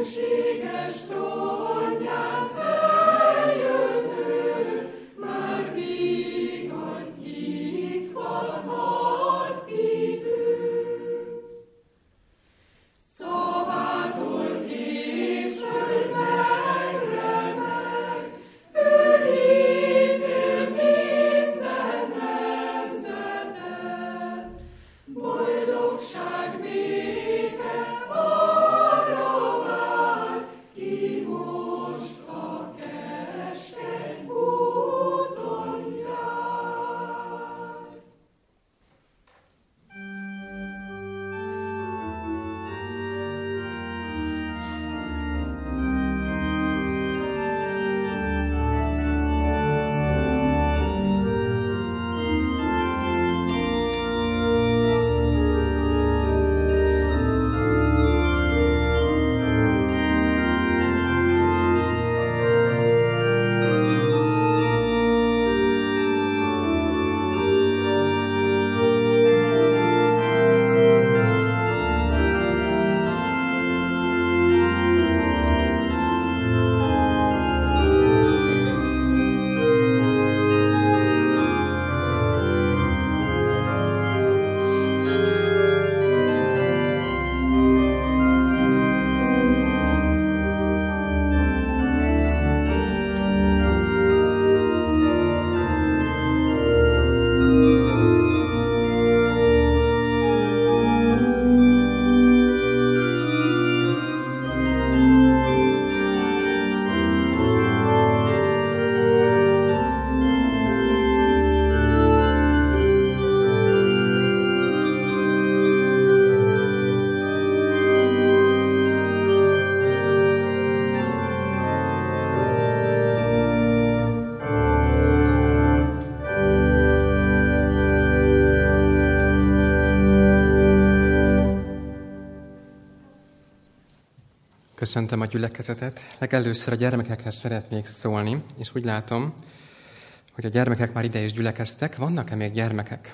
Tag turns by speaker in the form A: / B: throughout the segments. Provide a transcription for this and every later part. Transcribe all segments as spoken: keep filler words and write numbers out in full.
A: Köszöntöm a gyülekezetet. Legelőször a gyermekekhez szeretnék szólni, és úgy látom, hogy a gyermekek már ide is gyülekeztek. Vannak-e még gyermekek?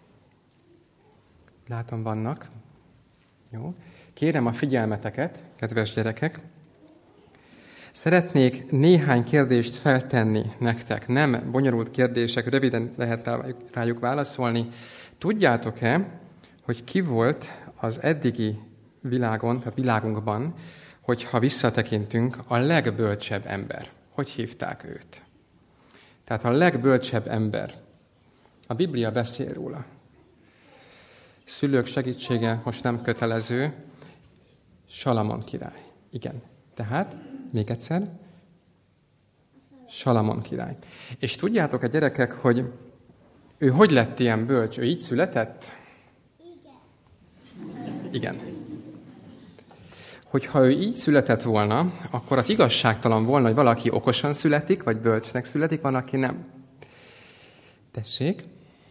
A: Látom, vannak. Jó. Kérem a figyelmeteket, kedves gyerekek. Szeretnék néhány kérdést feltenni nektek. Nem bonyolult kérdések, röviden lehet rájuk válaszolni. Tudjátok-e, hogy ki volt az eddigi világon, tehát világunkban, hogyha visszatekintünk, a legbölcsebb ember? Hogy hívták őt? Tehát a legbölcsebb ember. A Biblia beszél róla. Szülők segítsége most nem kötelező. Salamon király. Igen. Tehát, még egyszer, Salamon király. És tudjátok a gyerekek, hogy ő hogy lett ilyen bölcs? Ő így született? Igen. Igen. Hogyha ő így született volna, akkor az igazságtalan volna, hogy valaki okosan születik, vagy bölcsnek születik, van, aki nem. Tessék?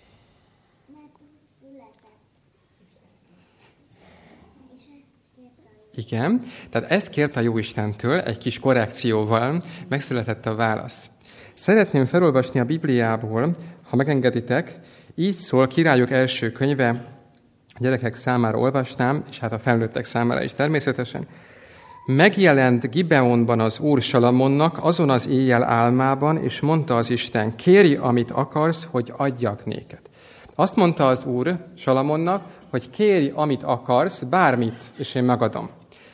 A: Igen. Tehát ezt kérte a Jóistentől, egy kis korrekcióval megszületett a válasz. Szeretném felolvasni a Bibliából, ha megengeditek, így szól Királyok első könyve, a gyerekek számára olvastam, és hát a felnőttek számára is természetesen. Megjelent Gibeonban az Úr Salamonnak azon az éjjel álmában, és mondta az Isten, kérj, amit akarsz, hogy adjak néked. Azt mondta az Úr Salamonnak, hogy kérj, amit akarsz, bármit, és én megadom.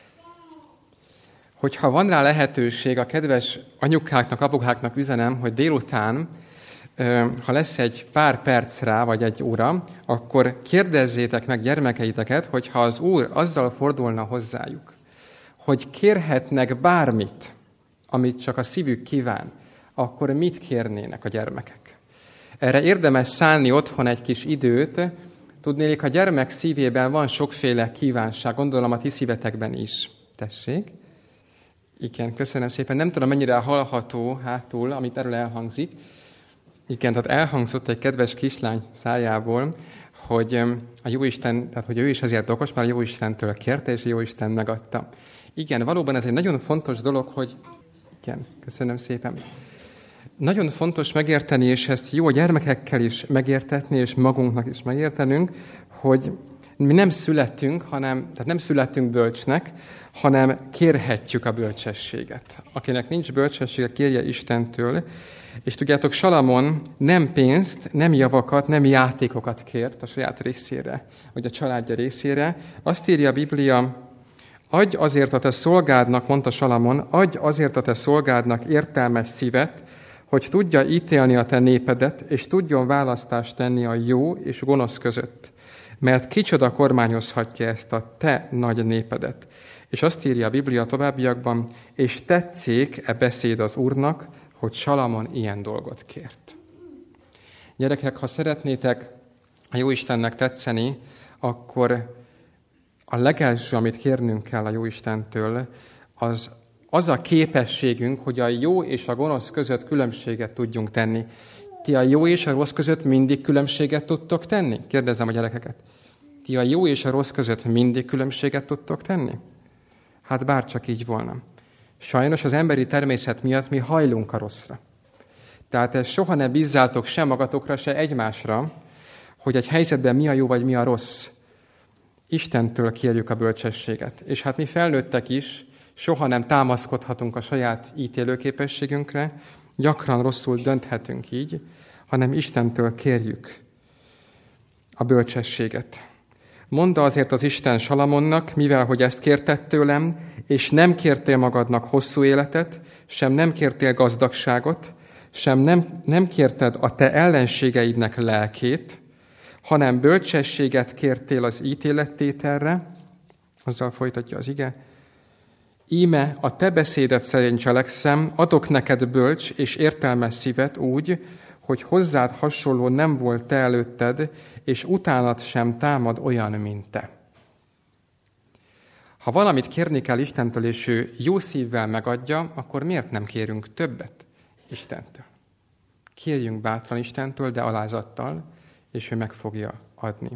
A: Hogyha van rá lehetőség, a kedves anyukáknak, apukáknak üzenem, hogy délután, ha lesz egy pár perc rá, vagy egy óra, akkor kérdezzétek meg gyermekeiteket, hogyha az Úr azzal fordulna hozzájuk, hogy kérhetnek bármit, amit csak a szívük kíván, akkor mit kérnének a gyermekek? Erre érdemes szánni otthon egy kis időt. Tudnélik, a gyermek szívében van sokféle kívánság, gondolom a ti szívetekben is. Tessék? Igen, köszönöm szépen. Nem tudom, mennyire hallható hátul, amit erről elhangzik. Igen, tehát elhangzott egy kedves kislány szájából, hogy a Jóisten, tehát hogy ő is azért okos, mert a Jóistentől kérte, és a Jóisten megadta. Igen, valóban ez egy nagyon fontos dolog, hogy... Igen, köszönöm szépen. Nagyon fontos megérteni, és ezt jó a gyermekekkel is megértetni, és magunknak is megértenünk, hogy mi nem születünk, hanem, tehát nem születünk bölcsnek, hanem kérhetjük a bölcsességet. Akinek nincs bölcsessége, kérje Istentől. És tudjátok, Salamon nem pénzt, nem javakat, nem játékokat kért a saját részére, vagy a családja részére. Azt írja a Biblia, adj azért a te szolgádnak, mondta Salamon, adj azért a te szolgádnak értelmes szívet, hogy tudja ítélni a te népedet, és tudjon választást tenni a jó és gonosz között. Mert kicsoda kormányozhatja ezt a te nagy népedet. És azt írja a Biblia továbbiakban, és tetszék e beszéd az Úrnak, hogy Salamon ilyen dolgot kért. Gyerekek, ha szeretnétek a Jóistennek tetszeni, akkor a legelső, amit kérnünk kell a Jóistentől, az az a képességünk, hogy a jó és a gonosz között különbséget tudjunk tenni. Ti a jó és a rossz között mindig különbséget tudtok tenni? Kérdezzem a gyerekeket. Ti a jó és a rossz között mindig különbséget tudtok tenni? Hát bárcsak így volna. Sajnos az emberi természet miatt mi hajlunk a rosszra. Tehát ezt soha ne bízzátok se magatokra, se egymásra, hogy egy helyzetben mi a jó vagy mi a rossz. Istentől kérjük a bölcsességet. És hát mi felnőttek is soha nem támaszkodhatunk a saját ítélőképességünkre, gyakran rosszul dönthetünk így, hanem Istentől kérjük a bölcsességet. Mondta azért az Isten Salamonnak, mivel hogy ezt kérted tőlem, és nem kértél magadnak hosszú életet, sem nem kértél gazdagságot, sem nem, nem kérted a te ellenségeidnek lelkét, hanem bölcsességet kértél az ítélettételre, azzal folytatja az ige, íme a te beszédet szerint cselekszem, adok neked bölcs és értelmes szívet úgy, hogy hozzád hasonló nem volt te előtted, és utánad sem támad olyan, mint te. Ha valamit kérni kell Istentől, és ő jó szívvel megadja, akkor miért nem kérünk többet Istentől? Kérjünk bátran Istentől, de alázattal, és ő meg fogja adni.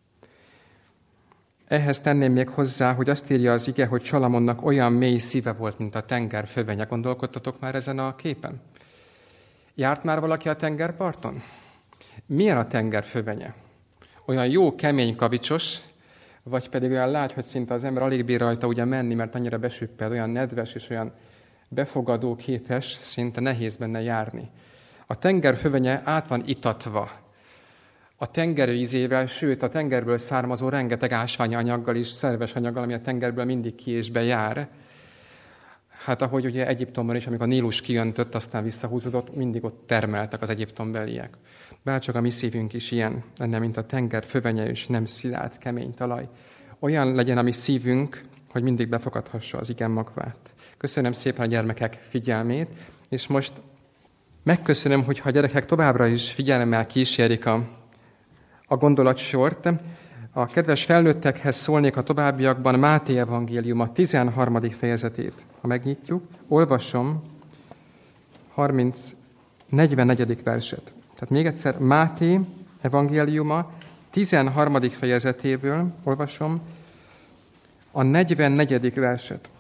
A: Ehhez tenném még hozzá, hogy azt írja az ige, hogy Salamonnak olyan mély szíve volt, mint a tenger fövenye. Gondolkodtatok már ezen a képen? Járt már valaki a tengerparton? Milyen a tenger fövenye? Olyan jó, kemény, kavicsos, vagy pedig olyan lágy, hogy szinte az ember alig bír rajta ugye menni, mert annyira besüpped, olyan nedves és olyan befogadó képes, szinte nehéz benne járni. A tenger fövenye át van itatva a tenger ízével, sőt a tengerből származó rengeteg ásványi anyaggal és szerves anyaggal, ami a tengerből mindig ki és bejár. Hát ahogy ugye Egyiptomban is, amikor a Nílus kijöntött, aztán visszahúzódott, mindig ott termeltek az egyiptombeliek. Bárcsak a mi szívünk is ilyen lenne, mint a tenger fövenye, és nem szilárd, kemény talaj. Olyan legyen a mi szívünk, hogy mindig befogadhassa az igen magvát. Köszönöm szépen a gyermekek figyelmét, és most megköszönöm, hogyha a gyerekek továbbra is figyelemmel kísérik a, a gondolatsort. A kedves felnőttekhez szólnék a továbbiakban Máté evangélium a tizenharmadik fejezetét. Ha megnyitjuk, olvasom harminc negyvennegyedik verset. Tehát még egyszer Máté evangéliuma tizenharmadik fejezetéből olvasom a negyvennegyedik verset.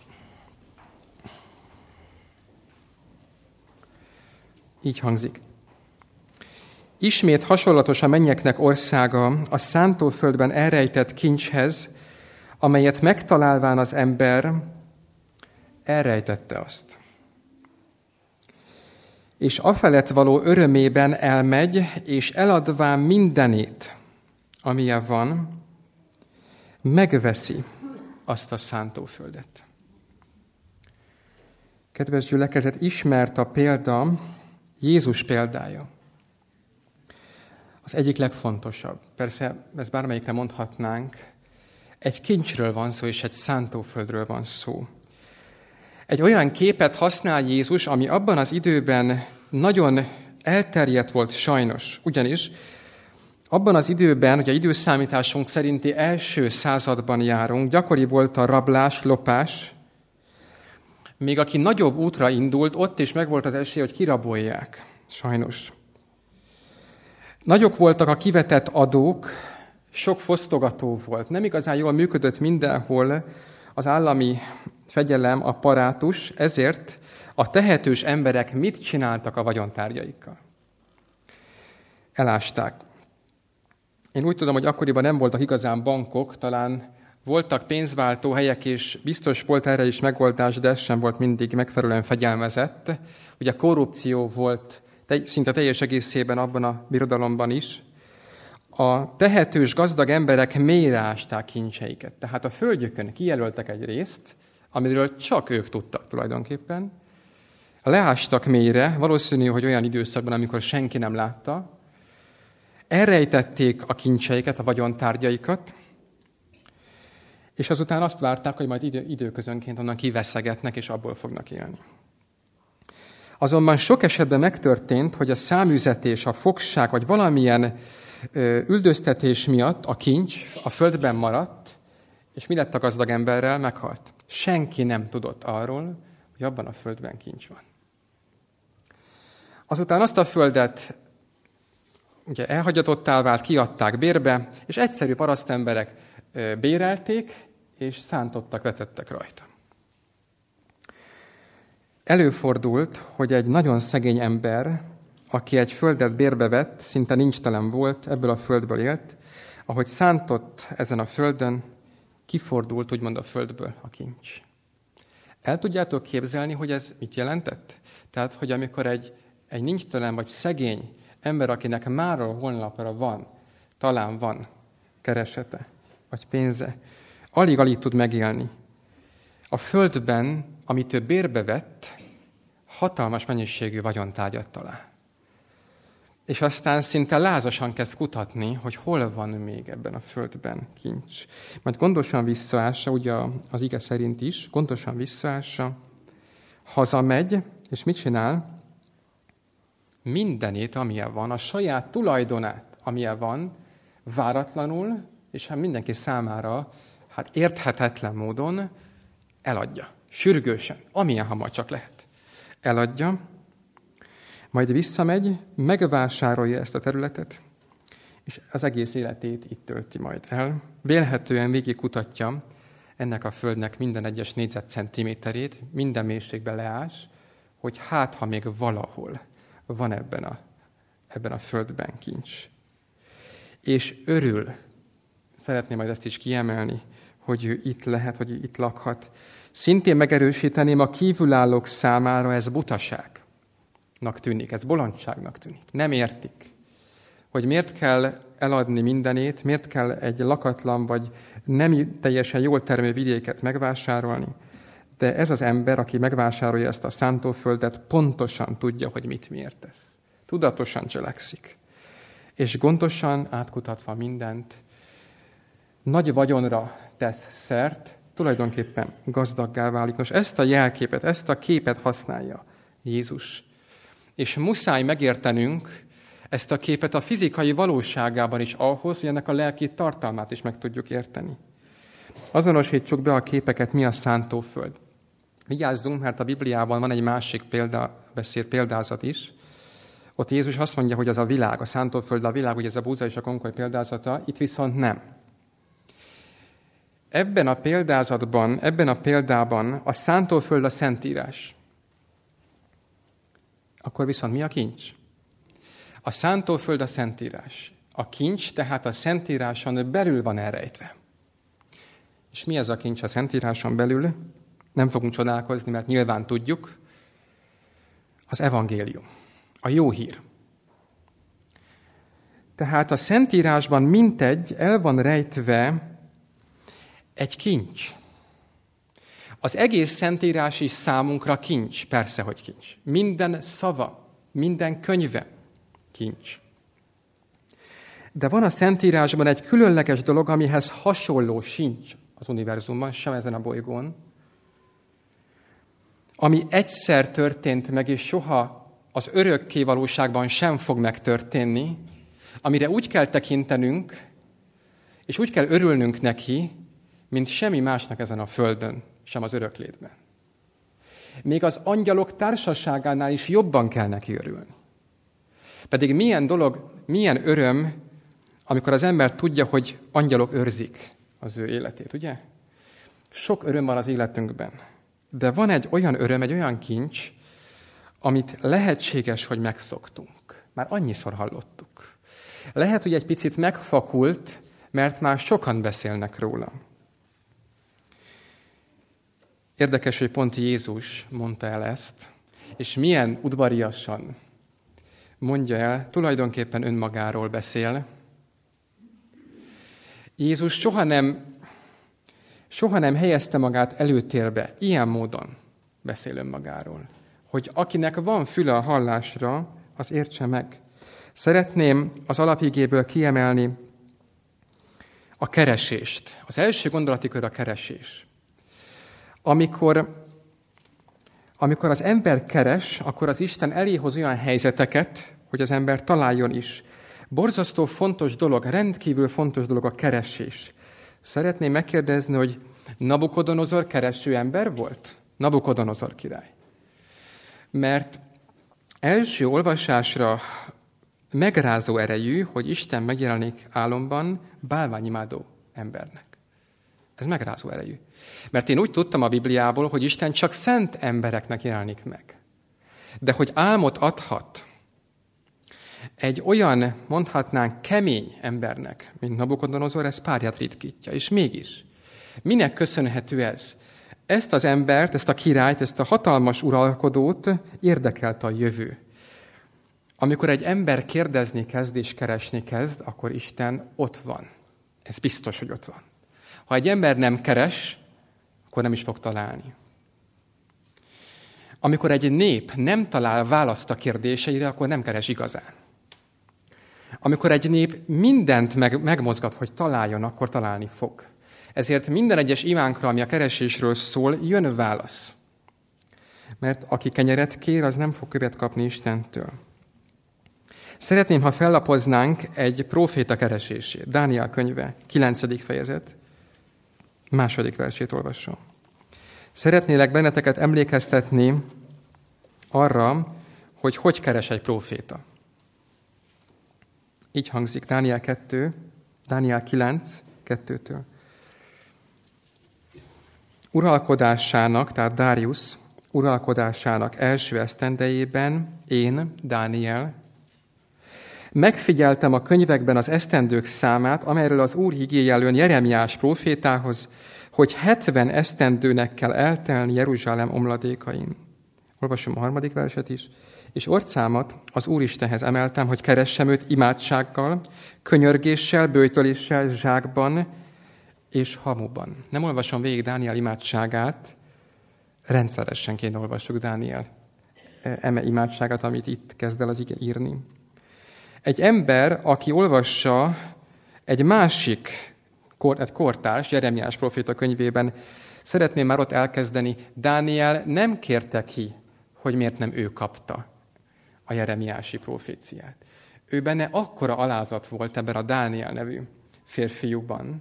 A: Így hangzik. Ismét hasonlatos a mennyeknek országa a szántóföldben elrejtett kincshez, amelyet megtalálván az ember elrejtette azt. És afelett való örömében elmegy, és eladván mindenét, amilyen van, megveszi azt a szántóföldet. Kedves gyülekezet, ismert a példa, Jézus példája. Az egyik legfontosabb. Persze, ezt bármelyikre mondhatnánk, egy kincsről van szó, és egy szántóföldről van szó. Egy olyan képet használ Jézus, ami abban az időben nagyon elterjedt volt sajnos. Ugyanis abban az időben, hogy a időszámításunk szerinti első században járunk, gyakori volt a rablás, lopás. Még aki nagyobb útra indult, ott is megvolt az esély, hogy kirabolják. Sajnos. Nagyok voltak a kivetett adók, sok fosztogató volt. Nem igazán jól működött mindenhol az állami fegyelem, apparátus, ezért a tehetős emberek mit csináltak a vagyontárgyaikkal? Elásták. Én úgy tudom, hogy akkoriban nem voltak igazán bankok, talán voltak pénzváltó helyek, és biztos volt erre is megoldás, de ez sem volt mindig megfelelően fegyelmezett. Ugye korrupció volt szinte teljes egészében abban a birodalomban is. A tehetős gazdag emberek mélyre ásták kincseiket. Tehát a földjükön kijelöltek egy részt, amiről csak ők tudtak tulajdonképpen. Leástak mélyre, valószínű, hogy olyan időszakban, amikor senki nem látta. Elrejtették a kincseiket, a vagyontárgyaikat, és azután azt várták, hogy majd idő, időközönként onnan kiveszegetnek, és abból fognak élni. Azonban sok esetben megtörtént, hogy a száműzetés, a fogság, vagy valamilyen ö, üldöztetés miatt a kincs a földben maradt, és mi lett a gazdag emberrel? Meghalt. Senki nem tudott arról, hogy abban a földben kincs van. Azután azt a földet ugye elhagyatottá vált, kiadták bérbe, és egyszerű parasztemberek ö, bérelték, és szántottak, vetettek rajta. Előfordult, hogy egy nagyon szegény ember, aki egy földet bérbe vett, szinte nincstelen volt, ebből a földből élt, ahogy szántott ezen a földön, kifordult, úgymond a földből a kincs. El tudjátok képzelni, hogy ez mit jelentett? Tehát, hogy amikor egy, egy nincstelen vagy szegény ember, akinek máról holnapra van, talán van keresete, vagy pénze, alig-alig tud megélni. A földben, amit ő bérbe vett, hatalmas mennyiségű vagyontárgyat talál. És aztán szinte lázasan kezd kutatni, hogy hol van még ebben a földben kincs. Majd gondosan visszaássa, ugye az ige szerint is, gondosan visszaássa, hazamegy, és mit csinál? Mindenét, amilyen van, a saját tulajdonát, amilyen van, váratlanul, és hát mindenki számára hát érthetetlen módon eladja. Sürgősen, amilyen hamar csak lehet. Eladja, majd visszamegy, megvásárolja ezt a területet, és az egész életét itt tölti majd el. Vélhetően végig kutatja ennek a földnek minden egyes négyzetcentiméterét, minden mélységbe leás, hogy hát, ha még valahol van ebben a, ebben a földben kincs. És örül, szeretném majd ezt is kiemelni, hogy ő itt lehet, hogy itt lakhat. Szintén megerősíteném, a kívülállók számára ez butaságnak tűnik, ez bolondságnak tűnik. Nem értik, hogy miért kell eladni mindenét, miért kell egy lakatlan vagy nem teljesen jól termő vidéket megvásárolni. De ez az ember, aki megvásárolja ezt a szántóföldet, pontosan tudja, hogy mit miért tesz. Tudatosan cselekszik. És gondosan átkutatva mindent, nagy vagyonra tesz szert, tulajdonképpen gazdaggá válik. Nos, ezt a jelképet, ezt a képet használja Jézus. És muszáj megértenünk ezt a képet a fizikai valóságában is ahhoz, hogy ennek a lelki tartalmát is meg tudjuk érteni. Azonosítsuk be a képeket, mi a szántóföld. Vigyázzunk, mert a Bibliában van egy másik példa, beszél példázat is. Ott Jézus azt mondja, hogy az a világ, a szántóföld, a világ, ugye ez a búza és a konkoly példázata, itt viszont nem. Ebben a példázatban, ebben a példában a szántóföld a Szentírás. Akkor viszont mi a kincs? A szántóföld a Szentírás. A kincs tehát a Szentíráson belül van elrejtve. És mi ez a kincs a Szentíráson belül? Nem fogunk csodálkozni, mert nyilván tudjuk. Az evangélium, a jó hír. Tehát a Szentírásban mintegy el van rejtve egy kincs. Az egész Szentírás is számunkra kincs, persze, hogy kincs. Minden szava, minden könyve kincs. De van a Szentírásban egy különleges dolog, amihez hasonló sincs az univerzumban, sem ezen a bolygón, ami egyszer történt meg, és soha az örökké valóságban sem fog megtörténni, amire úgy kell tekintenünk, és úgy kell örülnünk neki, mint semmi másnak ezen a földön, sem az öröklétben. Még az angyalok társaságánál is jobban kell neki örülni. Pedig milyen dolog, milyen öröm, amikor az ember tudja, hogy angyalok őrzik az ő életét, ugye? Sok öröm van az életünkben. De van egy olyan öröm, egy olyan kincs, amit lehetséges, hogy megszoktunk. Már annyiszor hallottuk. Lehet, hogy egy picit megfakult, mert már sokan beszélnek róla. Érdekes, hogy pont Jézus mondta el ezt, és milyen udvariasan mondja el, tulajdonképpen önmagáról beszél. Jézus soha nem, soha nem helyezte magát előtérbe, ilyen módon beszél önmagáról, hogy akinek van füle a hallásra, az értse meg. Szeretném az alapigéből kiemelni a keresést. Az első gondolati kör a keresés. Amikor, amikor az ember keres, akkor az Isten eléhoz olyan helyzeteket, hogy az ember találjon is. Borzasztó fontos dolog, rendkívül fontos dolog a keresés. Szeretném megkérdezni, hogy Nabukodonozor kereső ember volt? Nabukodonozor király. Mert első olvasásra megrázó erejű, hogy Isten megjelenik álomban bálványimádó embernek. Ez megrázó erejű. Mert én úgy tudtam a Bibliából, hogy Isten csak szent embereknek jelenik meg. De hogy álmot adhat egy olyan, mondhatnánk, kemény embernek, mint Nabukodonozor, ez párját ritkítja. És mégis, minek köszönhető ez? Ezt az embert, ezt a királyt, ezt a hatalmas uralkodót érdekelte a jövő. Amikor egy ember kérdezni kezd és keresni kezd, akkor Isten ott van. Ez biztos, hogy ott van. Ha egy ember nem keres, akkor nem is fog találni. Amikor egy nép nem talál választ a kérdéseire, akkor nem keres igazán. Amikor egy nép mindent meg, megmozgat, hogy találjon, akkor találni fog. Ezért minden egyes imánkra, ami a keresésről szól, jön válasz. Mert aki kenyeret kér, az nem fog követ kapni Istentől. Szeretném, ha fellapoznánk egy próféta keresését. Dániel könyve, kilencedik fejezet, második versét olvasom. Szeretnélek benneteket emlékeztetni arra, hogy hogy keres egy próféta. Így hangzik Dániel kettő, Dániel kilenc, kettőtől. Uralkodásának, tehát Dáriusz uralkodásának első esztendejében én, Dániel, megfigyeltem a könyvekben az esztendők számát, amelyről az Úr igéje jön Jeremiás prófétához, hogy hetven esztendőnek kell eltelni Jeruzsálem omladékain. Olvasom a harmadik verset is. És orcámat az Úristenhez emeltem, hogy keressem őt imádsággal, könyörgéssel, böjtöléssel, zsákban és hamuban. Nem olvasom végig Dániel imádságát, rendszeresen kéne olvassuk Dániel eme imádságát, amit itt kezd el az ige írni. Egy ember, aki olvassa egy másik, egy kortárs, Jeremiás próféta könyvében, szeretném már ott elkezdeni, Dániel nem kérte ki, hogy miért nem ő kapta a jeremiási proféciát. Ő benne akkora alázat volt ebben a Dániel nevű férfiúban,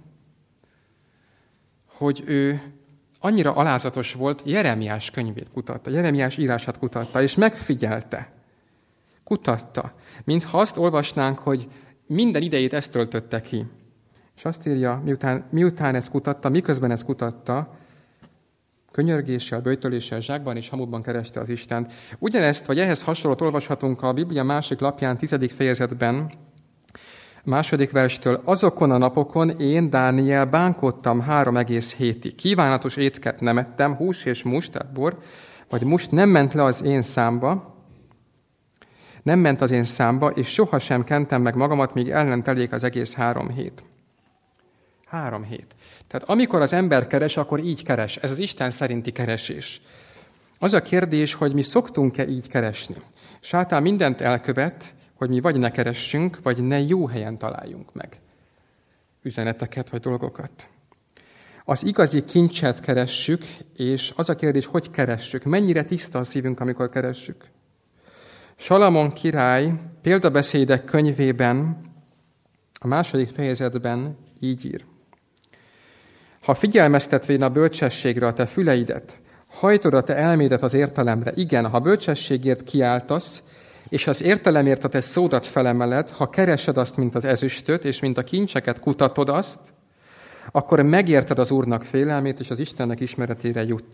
A: hogy ő annyira alázatos volt, Jeremiás könyvét kutatta, Jeremiás írását kutatta, és megfigyelte, kutatta, mintha azt olvasnánk, hogy minden idejét ezt töltötte ki. És azt írja, miután, miután ezt kutatta, miközben ezt kutatta, könyörgéssel, böjtöléssel, zsákban és hamuban kereste az Istent. Ugyanezt, vagy ehhez hasonlót olvashatunk a Biblia másik lapján, tizedik fejezetben, második verstől. Azokon a napokon én, Dániel, bánkodtam három egész hétig. Kívánatos étket nem ettem, hús és must, tehát bor, vagy must nem ment le az én számba, nem ment az én számba, és sohasem kentem meg magamat, míg el nem telik az egész három hét. Három hét. Tehát amikor az ember keres, akkor így keres. Ez az Isten szerinti keresés. Az a kérdés, hogy mi szoktunk-e így keresni. Sátán mindent elkövet, hogy mi vagy ne keressünk, vagy ne jó helyen találjunk meg üzeneteket vagy dolgokat. Az igazi kincset keressük, és az a kérdés, hogy keressük, mennyire tiszta a szívünk, amikor keressük. Salamon király példabeszédek könyvében, a második fejezetben így ír. Ha figyelmeztetvén a bölcsességre a te füleidet, hajtod a te elmédet az értelemre, igen, ha bölcsességért kiáltasz, és az értelemért a te szódat felemeled, ha keresed azt, mint az ezüstöt, és mint a kincseket kutatod azt, akkor megérted az Úrnak félelmét, és az Istennek ismeretére jutsz.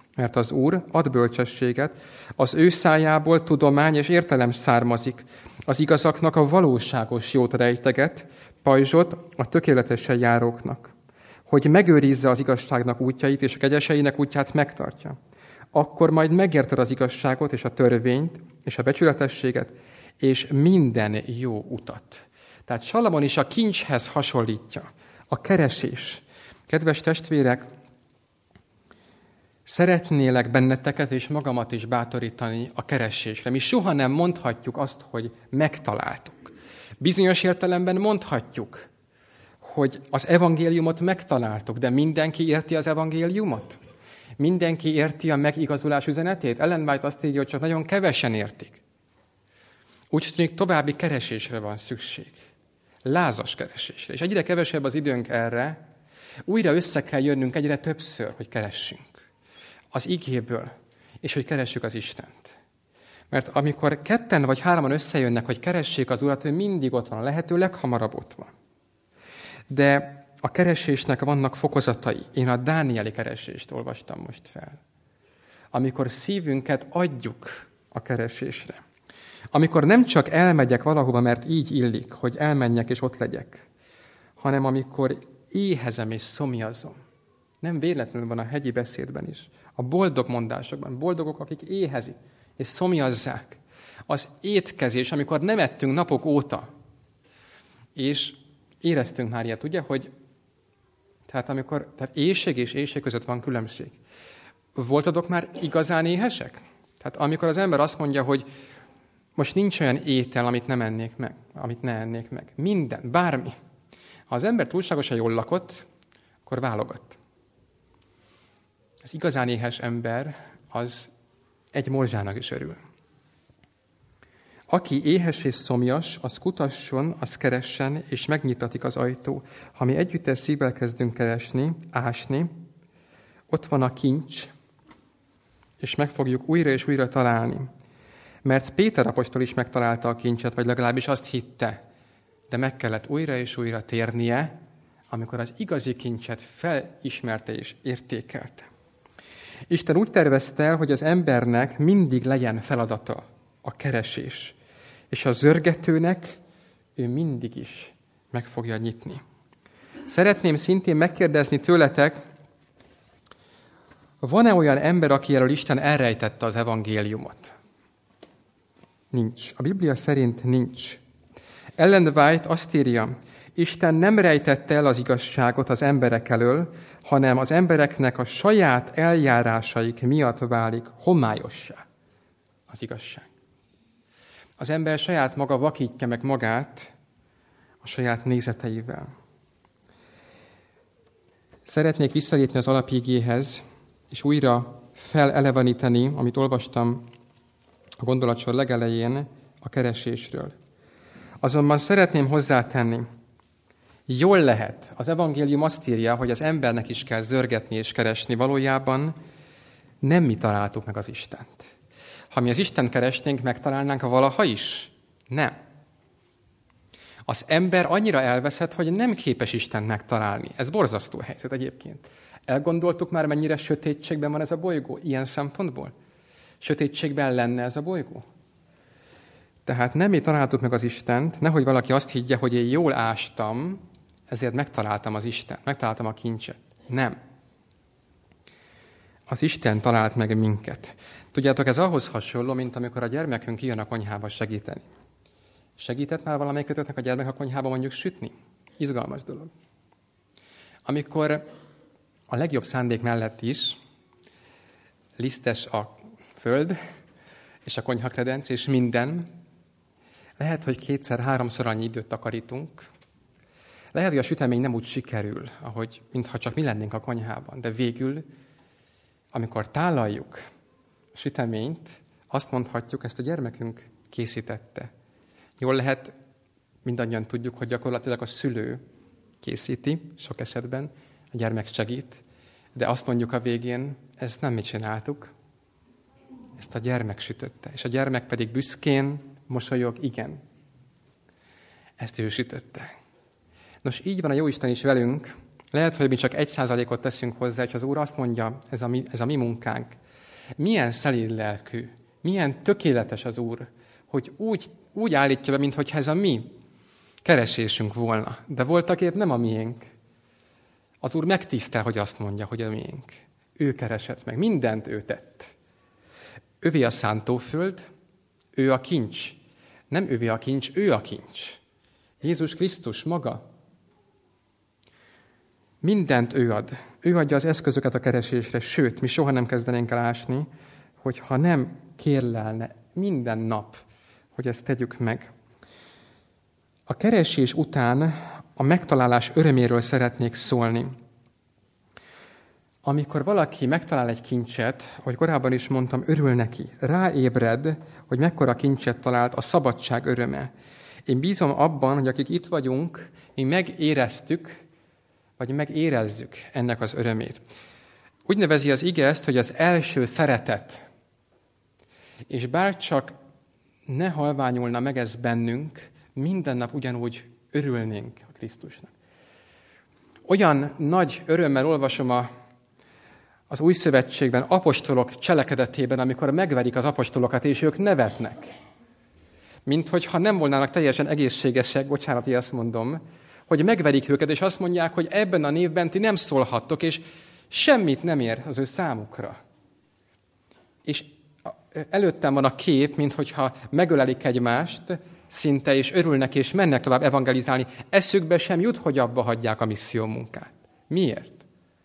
A: Mert az Úr ad bölcsességet, az ő szájából tudomány és értelem származik, az igazaknak a valóságos jót rejteget, pajzsot a tökéletesen járóknak, hogy megőrizze az igazságnak útjait, és a kegyeseinek útját megtartja. Akkor majd megérted az igazságot, és a törvényt, és a becsületességet, és minden jó utat. Tehát Salamon is a kincshez hasonlítja. A keresés. Kedves testvérek, szeretnélek benneteket és magamat is bátorítani a keresésre. Mi soha nem mondhatjuk azt, hogy megtaláltuk. Bizonyos értelemben mondhatjuk, hogy az evangéliumot megtaláltuk, de mindenki érti az evangéliumot? Mindenki érti a megigazulás üzenetét? Ellen White azt írja, hogy csak nagyon kevesen értik. Úgy tűnik, további keresésre van szükség. Lázas keresésre. És egyre kevesebb az időnk erre, újra össze kell jönnünk egyre többször, hogy keressünk. Az igéből, és hogy keressük az Istent. Mert amikor ketten vagy hároman összejönnek, hogy keressék az Urat, ő mindig ott van, a lehető leghamarabb ott van. De a keresésnek vannak fokozatai. Én a dánieli keresést olvastam most fel. Amikor szívünket adjuk a keresésre. Amikor nem csak elmegyek valahova, mert így illik, hogy elmenjek és ott legyek, hanem amikor éhezem és szomjazom. Nem véletlenül van a hegyi beszédben is. A boldog mondásokban. Boldogok, akik éhezik és szomjazzák. Az étkezés, amikor nem ettünk napok óta. És éreztünk már ilyet, ugye, hogy tehát amikor, tehát éhség és éhség között van különbség. Voltatok már igazán éhesek? Tehát amikor az ember azt mondja, hogy most nincs olyan étel, amit nem ennék meg, amit ne ennék meg. Minden, bármi. Ha az ember túlságosan jól lakott, akkor válogat. Az igazán éhes ember, az egy morzsának is örül. Aki éhes és szomjas, az kutasson, az keressen, és megnyitatik az ajtó. Ha mi együttes szívvel kezdünk keresni, ásni, ott van a kincs, és meg fogjuk újra és újra találni. Mert Péter apostol is megtalálta a kincset, vagy legalábbis azt hitte, de meg kellett újra és újra térnie, amikor az igazi kincset felismerte és értékelte. Isten úgy tervezte el, hogy az embernek mindig legyen feladata a keresés, és a zörgetőnek ő mindig is meg fogja nyitni. Szeretném szintén megkérdezni tőletek, van-e olyan ember, aki elől Isten elrejtette az evangéliumot? Nincs. A Biblia szerint nincs. Ellen White azt írja, Isten nem rejtette el az igazságot az emberek elől, hanem az embereknek a saját eljárásaik miatt válik homályossá az igazság. Az ember saját maga vakítja meg magát a saját nézeteivel. Szeretnék visszalépni az alapigéhez, és újra feleleveníteni, amit olvastam a gondolatsor legelején a keresésről. Azonban szeretném hozzátenni, jól lehet, az evangélium azt írja, hogy az embernek is kell zörgetni és keresni. Valójában nem mi találtuk meg az Istent. Ha mi az Istent keresnénk, megtalálnánk valaha is? Nem. Az ember annyira elveszett, hogy nem képes Istent megtalálni. Ez borzasztó helyzet egyébként. Elgondoltuk már, mennyire sötétségben van ez a bolygó ilyen szempontból? Sötétségben lenne ez a bolygó? Tehát nem mi találtuk meg az Istent, nehogy valaki azt higgye, hogy én jól ástam, ezért megtaláltam az Istent, megtaláltam a kincset. Nem. Az Isten talált meg minket. Tudjátok, ez ahhoz hasonló, mint amikor a gyermekünk kijön a konyhába segíteni. Segített már valamelyikötöknek a gyermek a konyhába mondjuk sütni? Izgalmas dolog. Amikor a legjobb szándék mellett is lisztes a föld, és a konyhakredenc, és minden, lehet, hogy kétszer-háromszor annyi időt takarítunk. Lehet, hogy a sütemény nem úgy sikerül, ahogy, mintha csak mi lennénk a konyhában. De végül, amikor tálaljuk a süteményt, azt mondhatjuk, ezt a gyermekünk készítette. Jól lehet, mindannyian tudjuk, hogy gyakorlatilag a szülő készíti, sok esetben, a gyermek segít, de azt mondjuk a végén, ezt nem mi csináltuk, ezt a gyermek sütötte. És a gyermek pedig büszkén mosolyog, igen, ezt ő sütötte. Nos, így van a Jóisten is velünk, Lehet, hogy mi csak egy százalékot teszünk hozzá, és az Úr azt mondja, ez a mi, ez a mi munkánk. Milyen szelíd lelkű, milyen tökéletes az Úr, hogy úgy, úgy állítja be, mintha ez a mi keresésünk volna. De voltak épp nem a miénk. Az Úr megtisztel, hogy azt mondja, hogy a miénk. Ő keresett meg, mindent ő tett. Övé a szántóföld, ő a kincs. Nem övé a kincs, ő a kincs. Jézus Krisztus maga. Mindent ő ad. Ő adja az eszközöket a keresésre, sőt, mi soha nem kezdenénk el ásni, hogyha nem kérlelne minden nap, hogy ezt tegyük meg. A keresés után a megtalálás öröméről szeretnék szólni. Amikor valaki megtalál egy kincset, ahogy korábban is mondtam, örül neki, ráébred, hogy mekkora kincset talált, a szabadság öröme. Én bízom abban, hogy akik itt vagyunk, mi megéreztük, vagy megérezzük ennek az örömét. Úgy nevezi az ige ezt, hogy az első szeretet. És bárcsak ne halványulna meg ez bennünk, minden nap ugyanúgy örülnénk a Krisztusnak. Olyan nagy örömmel olvasom a, az Új Szövetségben apostolok cselekedetében, amikor megverik az apostolokat, és ők nevetnek. Mint hogyha nem volnának teljesen egészségesek, bocsánat, hogy ezt mondom, hogy megverik őket, és azt mondják, hogy ebben a névben ti nem szólhattok, és semmit nem ér az ő számukra. És előttem van a kép, minthogyha megölelik egymást, szinte, és örülnek, és mennek tovább evangelizálni. Eszükbe sem jut, hogy abba hagyják a misszió munkát. Miért?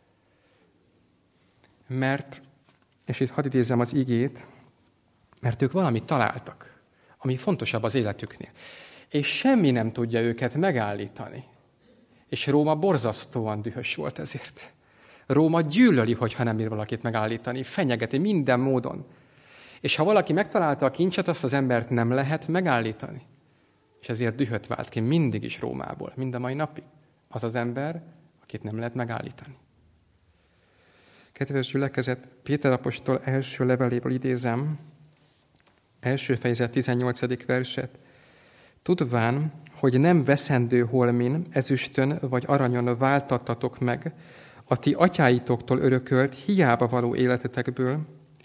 A: Mert, és itt hadd idézzem az igét, mert ők valamit találtak, ami fontosabb az életüknél. És semmi nem tudja őket megállítani. És Róma borzasztóan dühös volt ezért. Róma gyűlöli, hogyha nem bír valakit megállítani, fenyegeti minden módon. És ha valaki megtalálta a kincset, azt az embert nem lehet megállítani. És ezért dühöt vált ki mindig is Rómából, mind a mai napig. Az az ember, akit nem lehet megállítani. Kedves gyülekezet, Péter apostol első leveléből idézem, első fejezet tizennyolcadik verset. Tudván, hogy nem veszendő holmin, ezüstön vagy aranyon váltattatok meg a ti atyáitoktól örökölt hiába való életetekből,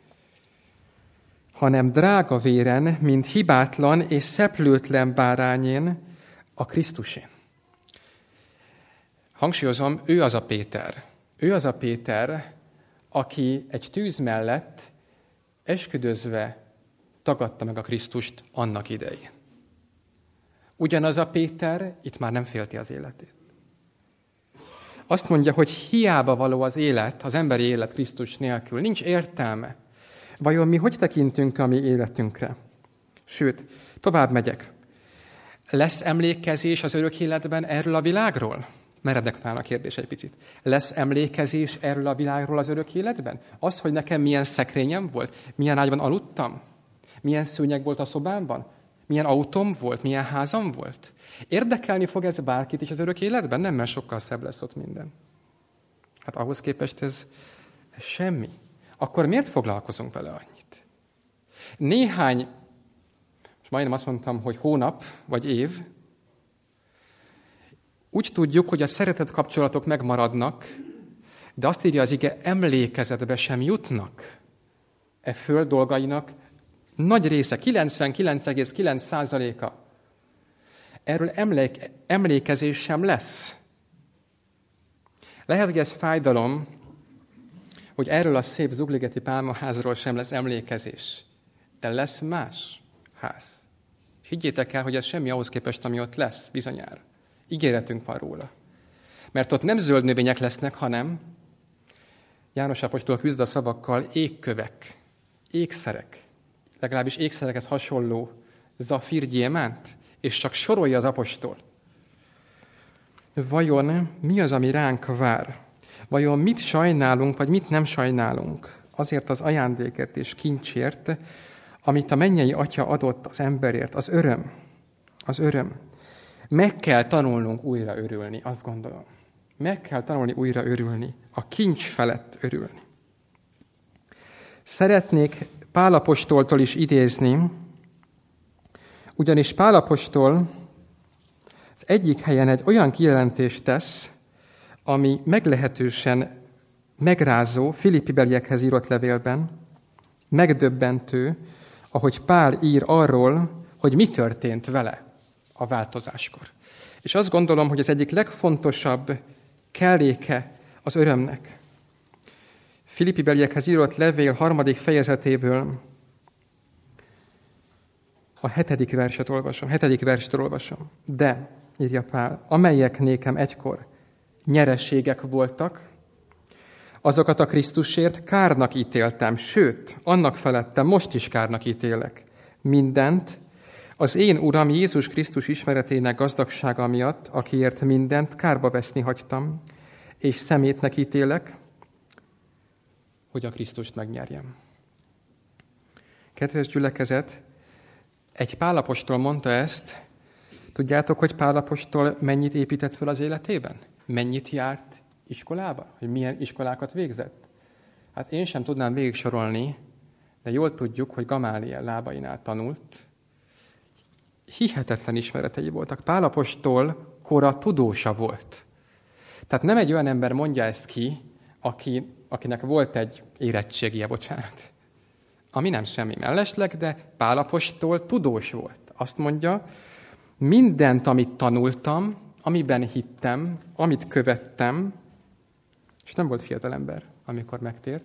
A: hanem drága véren, mint hibátlan és szeplőtlen bárányén, a Krisztusén. Hangsúlyozom, ő az a Péter. Ő az a Péter, aki egy tűz mellett esküdözve tagadta meg a Krisztust annak idején. Ugyanaz a Péter itt már nem félti az életét. Azt mondja, hogy hiába való az élet, az emberi élet Krisztus nélkül, nincs értelme. Vajon mi hogy tekintünk a mi életünkre? Sőt, tovább megyek. Lesz emlékezés az örök életben erről a világról? Meredek talán a kérdés egy picit. Lesz emlékezés erről a világról az örök életben? Az, hogy nekem milyen szekrényem volt? Milyen ágyban aludtam? Milyen szőnyeg volt a szobámban? Milyen autóm volt? Milyen házam volt? Érdekelni fog ez bárkit is az örök életben? Nem, mert sokkal szebb lesz ott minden. Hát ahhoz képest ez, ez semmi. Akkor miért foglalkozunk vele annyit? Néhány, most majdnem azt mondtam, hogy hónap vagy év, úgy tudjuk, hogy a szeretet kapcsolatok megmaradnak, de azt írja az ige, emlékezetbe sem jutnak e föld dolgainak nagy része, kilencvenkilenc egész kilenc százaléka. Erről emlék, emlékezés sem lesz. Lehet, hogy ez fájdalom, hogy erről a szép zugligeti pálmaházról sem lesz emlékezés. De lesz más ház. Higgyétek el, hogy ez semmi ahhoz képest, ami ott lesz, bizonyára. Ígéretünk van róla. Mert ott nem zöld növények lesznek, hanem János apostol küzd a szavakkal égkövek, ékszerek, legalábbis ékszerekhez hasonló zafír, gyémánt, és csak sorolja az apostol. Vajon mi az, ami ránk vár? Vajon mit sajnálunk, vagy mit nem sajnálunk? Azért az ajándékért és kincsért, amit a mennyei Atya adott az emberért, az öröm. Az öröm. Meg kell tanulnunk újra örülni, azt gondolom. Meg kell tanulni újra örülni, a kincs felett örülni. Szeretnék Pál apostoltól is idézni, ugyanis Pál apostol az egyik helyen egy olyan kijelentést tesz, ami meglehetősen megrázó Filippi-beliekhez írott levélben, megdöbbentő, ahogy Pál ír arról, hogy mi történt vele a változáskor. És azt gondolom, hogy az egyik legfontosabb kelléke az örömnek. Filippi-beliekhez írott levél harmadik fejezetéből a hetedik verset olvasom, hetedik verset olvasom. De, írja Pál, amelyek nékem egykor nyereségek voltak, azokat a Krisztusért kárnak ítéltem, sőt, annak felettem most is kárnak ítélek. Mindent az én Uram Jézus Krisztus ismeretének gazdagsága miatt, akiért mindent kárba veszni hagytam, és szemétnek ítélek, hogy a Krisztust megnyerjem. Kedves gyülekezet, egy Pál apostol mondta ezt. Tudjátok, hogy Pál apostol mennyit épített fel az életében? Mennyit járt iskolába? Hogy milyen iskolákat végzett? Hát én sem tudnám végig sorolni, de jól tudjuk, hogy Gamáliel lábainál tanult. Hihetetlen ismeretei voltak. Pál apostol kora tudósa volt. Tehát nem egy olyan ember mondja ezt ki, aki, akinek volt egy érettségie, bocsánat. Ami nem semmi mellesleg, de Pál apostol tudós volt. Azt mondja, mindent, amit tanultam, amiben hittem, amit követtem, és nem volt fiatalember, amikor megtért,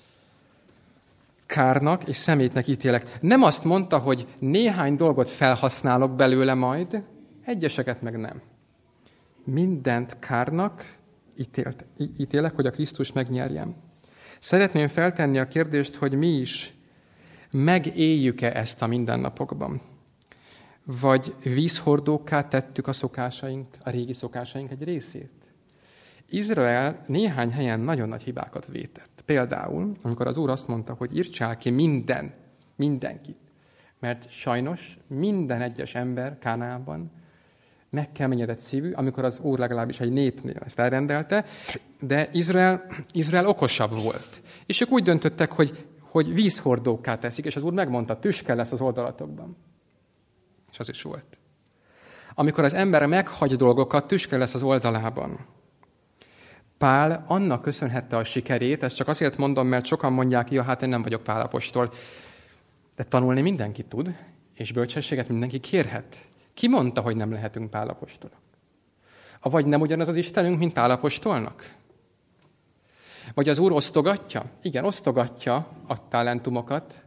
A: kárnak és szemétnek ítélek. Nem azt mondta, hogy néhány dolgot felhasználok belőle majd, egyeseket meg nem. Mindent kárnak ítélt, ítélek, hogy a Krisztus megnyerjem. Szeretném feltenni a kérdést, hogy mi is megéljük-e ezt a mindennapokban? Vagy vízhordókká tettük a szokásaink, a régi szokásaink egy részét? Izrael néhány helyen nagyon nagy hibákat vétett. Például, amikor az Úr azt mondta, hogy írtsál ki minden, mindenkit. Mert sajnos minden egyes ember Kánaánban megkeményedett szívű, amikor az Úr legalábbis egy népnél ezt elrendelte, de Izrael, Izrael okosabb volt. És ők úgy döntöttek, hogy, hogy vízhordókká teszik, és az Úr megmondta, tüske lesz az oldalatokban. És az is volt. Amikor az ember meghagy dolgokat, tüske lesz az oldalában. Pál annak köszönhette a sikerét, ezt csak azért mondom, mert sokan mondják, ja, hát én nem vagyok Pál apostol. De tanulni mindenki tud, és bölcsességet mindenki kérhet. Ki mondta, hogy nem lehetünk Pál apostolok? Vagy nem ugyanaz az Istenünk, mint Pál apostolnak? Vagy az Úr osztogatja? Igen, osztogatja a talentumokat,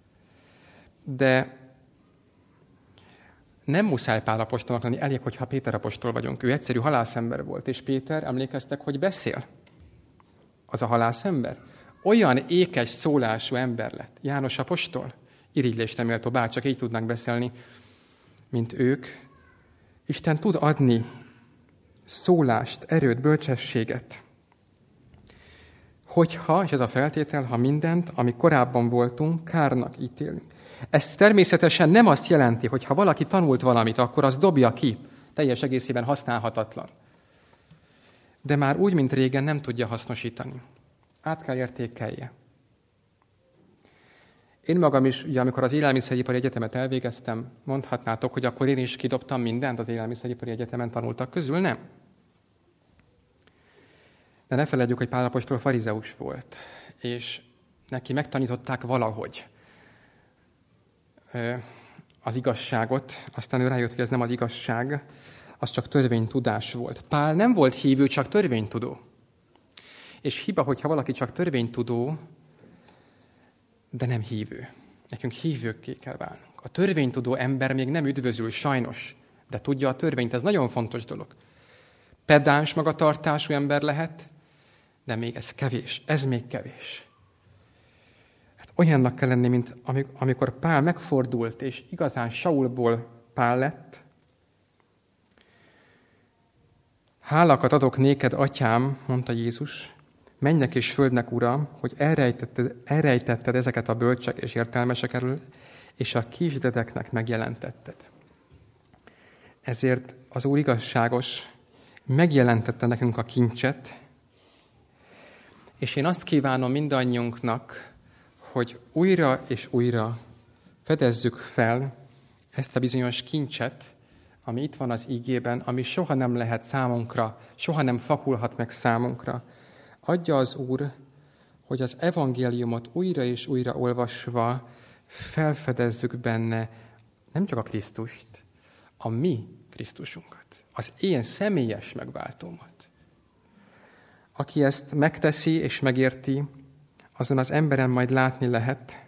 A: de nem muszáj Pál apostolnak lenni, elég, hogyha Péter apostol vagyunk. Ő egyszerű halászember volt, és Péter, emlékeztek, hogy beszél? Az a halászember? Olyan ékes szólású ember lett. János apostol? Irigylésre méltó, bárcsak így tudnánk beszélni, mint ők. Isten tud adni szólást, erőt, bölcsességet. Hogyha, és ez a feltétel, ha mindent, ami korábban voltunk, kárnak ítélünk. Ez természetesen nem azt jelenti, hogy ha valaki tanult valamit, akkor az dobja ki, teljes egészében használhatatlan. De már úgy, mint régen nem tudja hasznosítani. Át kell értékelje. Én magam is, ugye, amikor az élelmiszeripari egyetemet elvégeztem, mondhatnátok, hogy akkor én is kidobtam mindent az élelmiszeripari egyetemen tanultak közül, nem? De ne feledjük, hogy Pál apostol farizeus volt, és neki megtanították valahogy az igazságot, aztán ő rájött, hogy ez nem az igazság, az csak törvénytudás volt. Pál nem volt hívő, csak törvénytudó. És hiba, hogyha valaki csak törvénytudó, de nem hívő. Nekünk hívőkké kell válnunk. A törvénytudó ember még nem üdvözül, sajnos, de tudja a törvényt, ez nagyon fontos dolog. Pedáns magatartású ember lehet, de még ez kevés, ez még kevés. Hát olyannak kell lenni, mint amikor Pál megfordult, és igazán Saulból Pál lett. Hálakat adok néked, atyám, mondta Jézus, mennek és földnek ura, hogy elrejtetted, elrejtetted ezeket a bölcsek és értelmesek elől, és a kisdedeknek megjelentetted. Ezért az Úr igazságos, megjelentette nekünk a kincset, és én azt kívánom mindannyiunknak, hogy újra és újra fedezzük fel ezt a bizonyos kincset, ami itt van az ígében, ami soha nem lehet számunkra, soha nem fakulhat meg számunkra. Adja az Úr, hogy az evangéliumot újra és újra olvasva felfedezzük benne nem csak a Krisztust, a mi Krisztusunkat, az én személyes megváltómat. Aki ezt megteszi és megérti, azon az emberen majd látni lehet.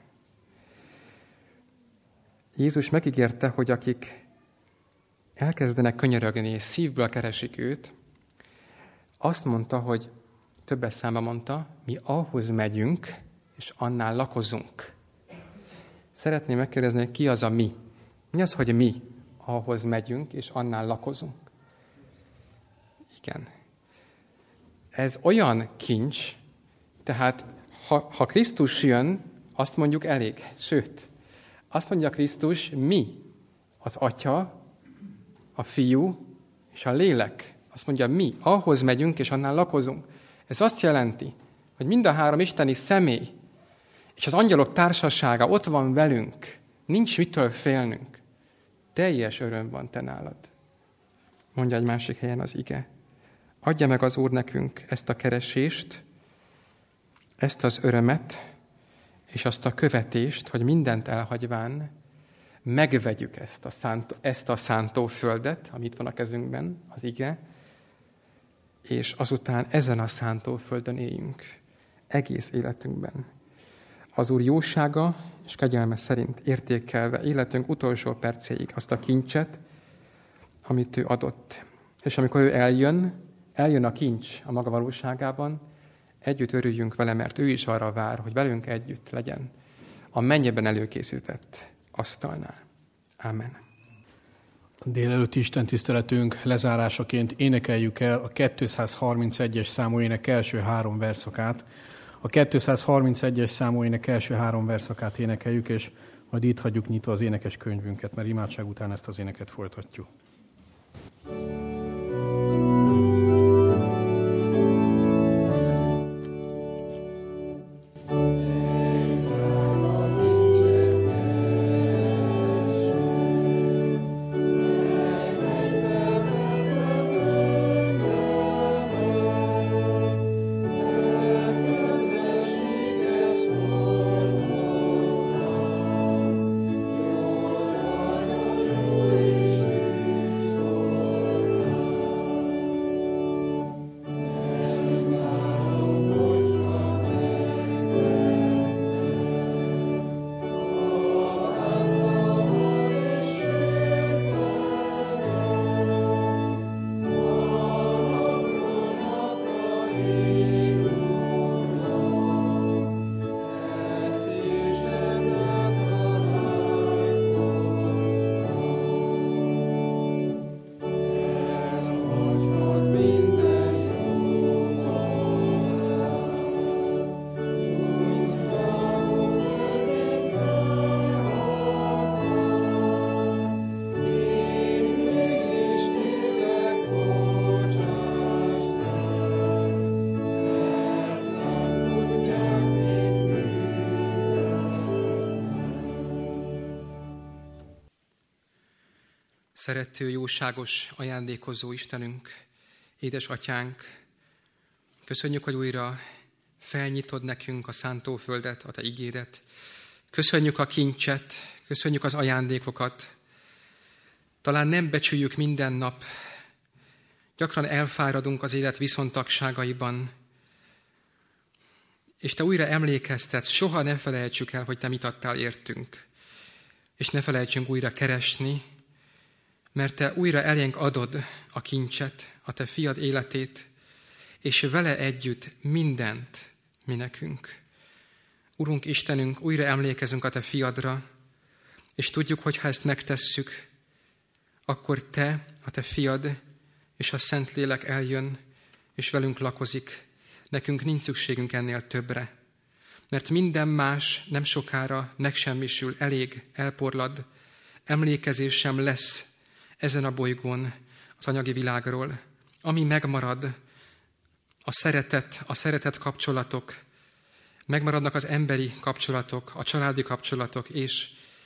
A: Jézus megígérte, hogy akik elkezdenek könyörögni és szívből keresik őt, azt mondta, hogy többes számba mondta, mi ahhoz megyünk, és annál lakozunk. Szeretném megkérdezni, hogy ki az a mi? Mi az, hogy mi ahhoz megyünk, és annál lakozunk? Igen. Ez olyan kincs, tehát ha, ha Krisztus jön, azt mondjuk elég. Sőt, azt mondja Krisztus, mi, az Atya, a Fiú és a Lélek. Azt mondja, mi ahhoz megyünk, és annál lakozunk. Ez azt jelenti, hogy mind a három isteni személy, és az angyalok társasága ott van velünk. Nincs mitől félnünk. Teljes öröm van te nálad. Mondja egy másik helyen az ige. Adja meg az Úr nekünk ezt a keresést, ezt az örömet, és azt a követést, hogy mindent elhagyván megvegyük ezt a, szánt, ezt a szántóföldet, amit van a kezünkben, az ige, és azután ezen a szántóföldön éljünk egész életünkben. Az Úr jósága és kegyelme szerint értékelve életünk utolsó percéig azt a kincset, amit ő adott. És amikor ő eljön, eljön a kincs a maga valóságában, együtt örüljünk vele, mert ő is arra vár, hogy velünk együtt legyen a mennyben előkészített asztalnál. Ámen.
B: A délelőtti istentiszteletünk lezárásaként énekeljük el a kétszázharmincegyes számú ének első három verszakát. A kétszázharmincegyes számú ének első három verszakát énekeljük, és majd itt hagyjuk nyitva az énekes könyvünket, mert imádság után ezt az éneket folytatjuk.
A: Szerető, jóságos, ajándékozó Istenünk, édes Atyánk, köszönjük, hogy újra felnyitod nekünk a szántóföldet, a Te igédet. Köszönjük a kincset, köszönjük az ajándékokat. Talán nem becsüljük minden nap, gyakran elfáradunk az élet viszontagságaiban, és Te újra emlékeztetsz, soha ne felejtsük el, hogy Te mit adtál értünk, és ne felejtsünk újra keresni, mert Te újra elénk adod a kincset, a Te fiad életét, és vele együtt mindent mi nekünk. Urunk Istenünk, újra emlékezünk a Te fiadra, és tudjuk, hogy ha ezt megtesszük, akkor Te, a Te fiad és a Szentlélek eljön, és velünk lakozik. Nekünk nincs szükségünk ennél többre, mert minden más nem sokára megsemmisül, elég, elporlad, emlékezés sem lesz ezen a bolygón az anyagi világról. Ami megmarad, a szeretet, a szeretet kapcsolatok, megmaradnak az emberi kapcsolatok, a családi kapcsolatok, és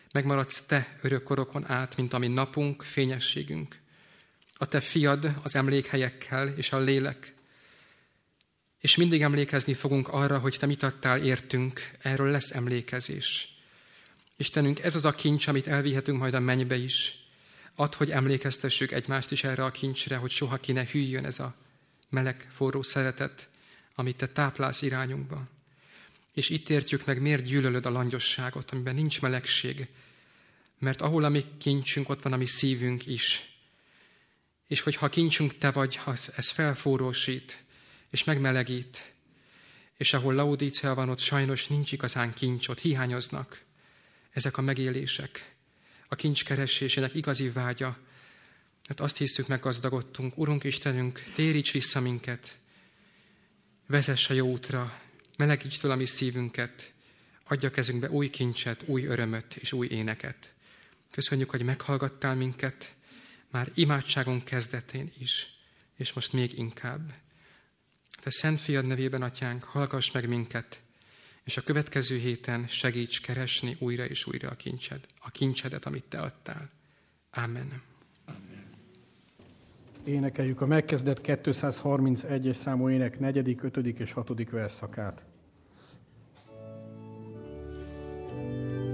A: Megmaradsz te örökkorokon át, mint ami napunk, fényességünk. A te fiad az emlékhelyekkel és a lélek. És mindig emlékezni fogunk arra, hogy te mit adtál értünk, erről lesz emlékezés. Istenünk, ez az a kincs, amit elvihetünk majd a mennybe is. Add, hogy emlékeztessük egymást is erre a kincsre, hogy soha ki ne hűljön ez a meleg, forró szeretet, amit te táplálsz irányunkba. És itt értjük meg, miért gyűlölöd a langyosságot, amiben nincs melegség. Mert ahol a mi kincsünk, ott van a mi szívünk is. És hogyha a kincsünk te vagy, ez felforrósít, és megmelegít. És ahol Laodícea van, ott sajnos nincs igazán kincs, ott hiányoznak ezek a megélések. A kincs keresésének igazi vágya, mert azt hiszük, meggazdagodtunk. Urunk Istenünk, téríts vissza minket, vezess a jó útra, melegíts fel a mi szívünket, adj a kezünkbe új kincset, új örömöt és új éneket. Köszönjük, hogy meghallgattál minket, már imádságunk kezdetén is, és most még inkább. Te Szent Fiad nevében, Atyánk, hallgass meg minket, és a következő héten segíts keresni újra és újra a kincsed, a kincsedet, amit te adtál. Amen.
B: Amen. Énekeljük a megkezdett kétszázharmincegyes számú ének negyedik, ötödik és hatodik verszakát.